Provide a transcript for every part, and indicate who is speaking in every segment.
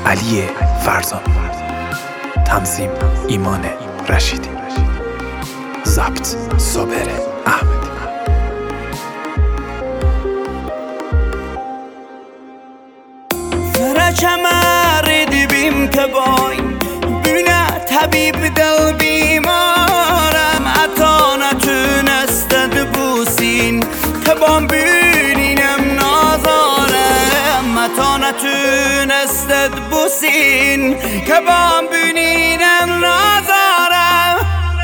Speaker 1: علی فرزان، تنظیم ایمان رشیدی، ضبط صابر احمدی.
Speaker 2: فرچمر دبیم که بای بینه طبیب دل بیمارم، حتی نتونستد بوسین که بام بینینم نازارم، حتی نتونستد بوسین که بام بینینم نازارم.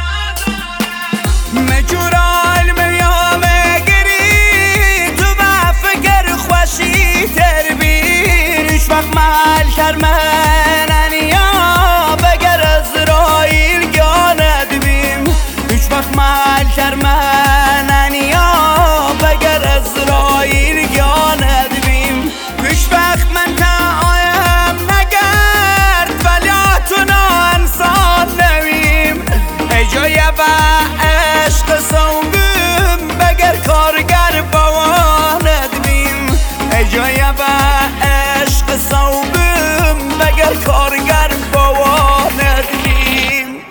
Speaker 2: مجورال میام گری تو با فکر خوشی تر بین، هیچ وقت محل کر من یا بگر ازرائیل گاند بیم، هیچ وقت محل کر من یا بگر ازرائیل گاند بیم. هیچ وقت من تعایم نگرد ولی آتونا انسان نویم، ای جای با عشق صوبیم بگر کارگر بواند بیم، ای جای با عشق صوبیم بگر کارگر بواند بیم.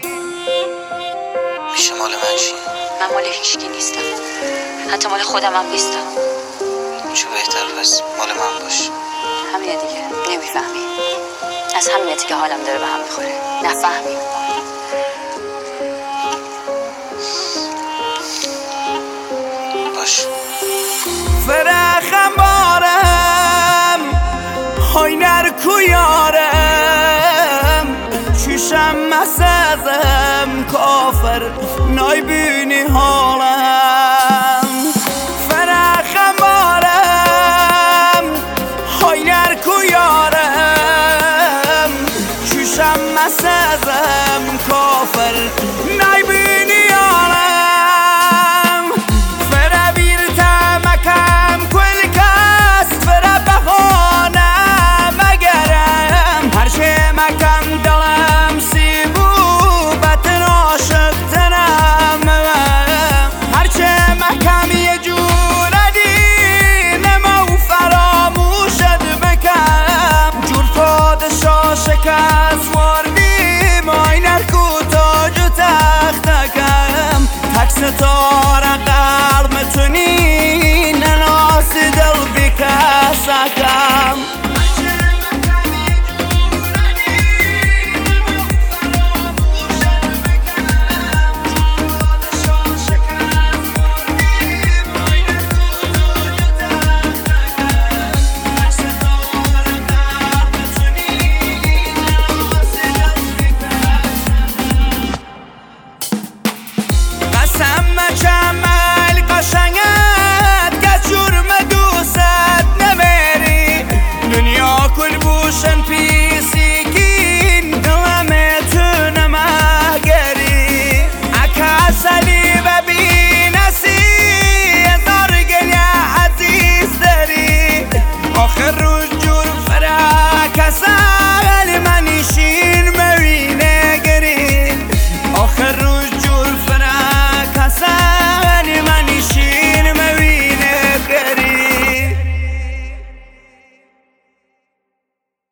Speaker 3: میشه مال من چی؟
Speaker 4: من مال هیچکی نیستم، حتی مال خودم هم نیستم.
Speaker 3: چه بهتر پس مال من باش.
Speaker 4: همینه دیگه، نمیفهمی. از همینه که حالم داره به هم میخوره، نفهمی.
Speaker 3: باش.
Speaker 2: فرخم بارم های نرکو یارم، چشم مسازم کافر نای بینی ها